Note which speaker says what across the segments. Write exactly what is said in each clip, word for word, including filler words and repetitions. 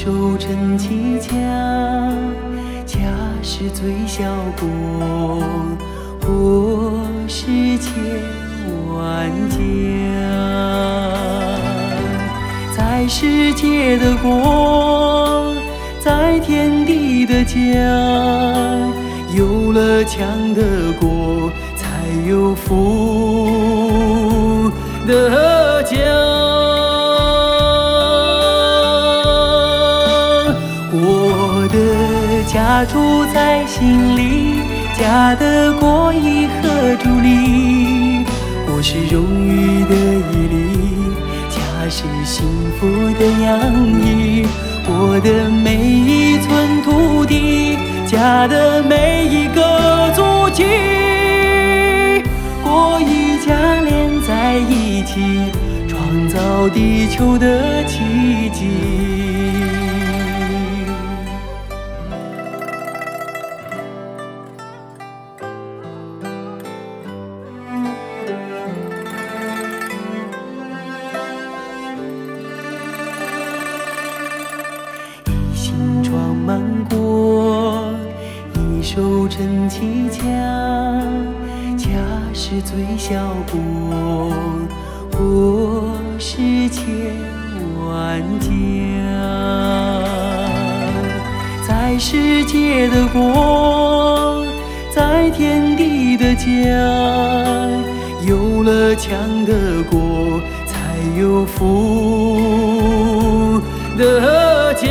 Speaker 1: 手撑起家，家是最小国，国是千万家。在世界的国，在天地的家，有了强的国，才有富的家。我的家住在心里，家的国以何助力？国是荣誉的毅力，家是幸福的洋溢。我的每一寸土地，家的每一个足迹，国与家连在一起，创造地球的奇迹。装满国，一手撑起家，家是最小国，国是千万家。在世界的国，在天地的家，有了强的国，才有富的家。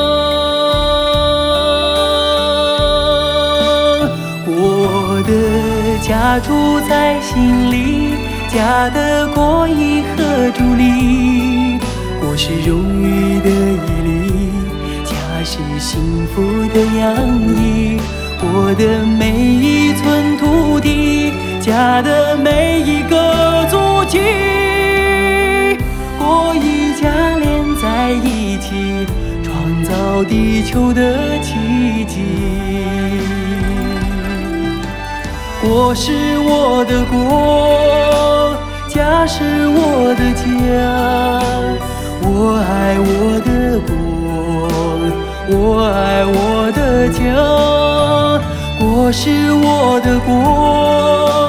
Speaker 1: 我的家住在心里，家的国以何助力？国是荣誉的毅力，家是幸福的洋溢。我的每一寸土地，家的每一个足迹，国与家连在一起，创造地球的奇迹。国是我的国，家是我的家。我爱我的国，我爱我的家。国是我的国。